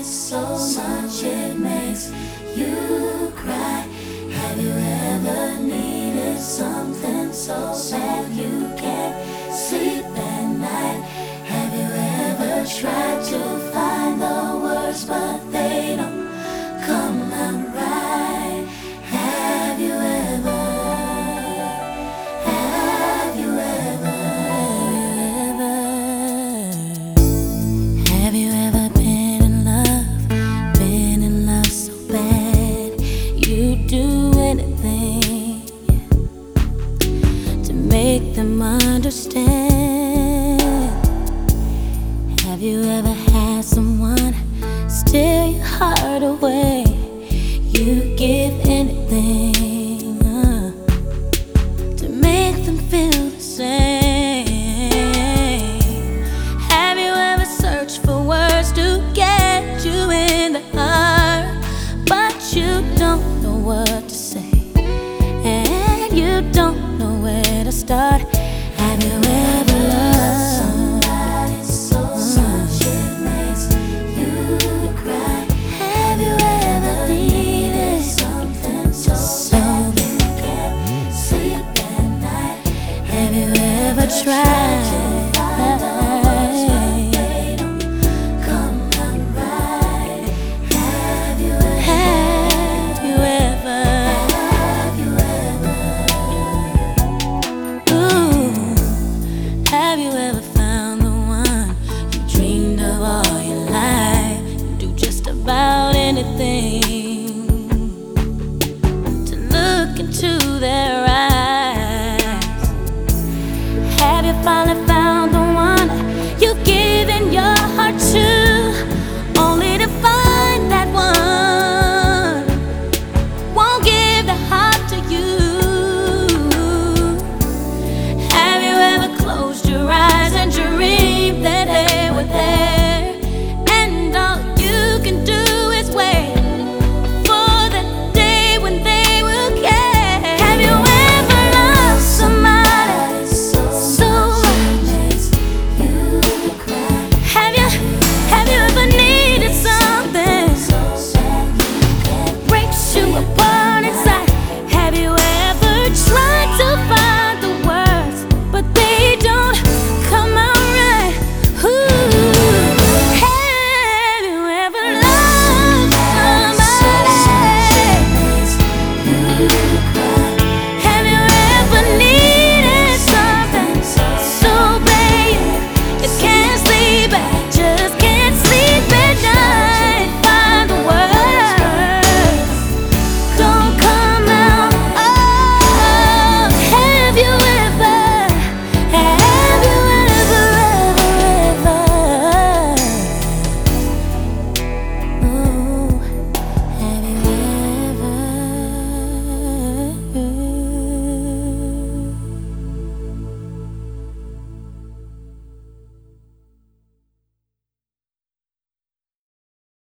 so much it makes you cry. Have you ever needed something so bad you can't sleep at night? Have you ever tried to find the words but they don't come out right? Have you ever? Have you ever? Have you ever been in love? Been in love so bad you'd do anything to make them understand. Have you ever had someone steal your heart away? You give anything to make them feel the same. Have you ever searched for words to get you in the heart, but you don't know what to say, and you don't know where to start? Have you ever loved somebody so much it makes you cry? Have you ever needed something so bad you can't sleep at night? Have you ever tried to find the words but they don't come out right? Have you ever? Have you ever? Have you ever? Ooh, have you ever found the one you dreamed of all your life? You do just about anything to look into their eyes. Have you finally